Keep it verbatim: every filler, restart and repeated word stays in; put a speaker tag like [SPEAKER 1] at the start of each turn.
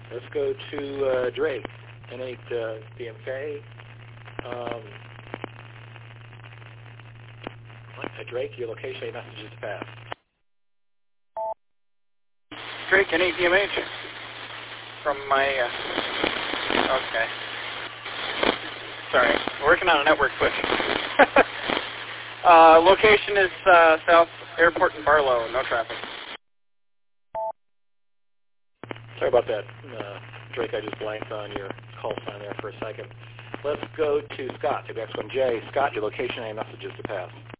[SPEAKER 1] Let's go to uh, Drake, N eight uh, D M K. Um, uh, Drake, your location, any messages to pass.
[SPEAKER 2] Drake, N eight D M H. From my, uh, okay. Sorry, working on a network switch. uh, location is uh, South Airport in Barlow, no traffic.
[SPEAKER 1] Sorry about that, uh, Drake. I just blanked on your call sign there for a second. Let's go to Scott, to the X one J. Scott, your location, any messages to pass.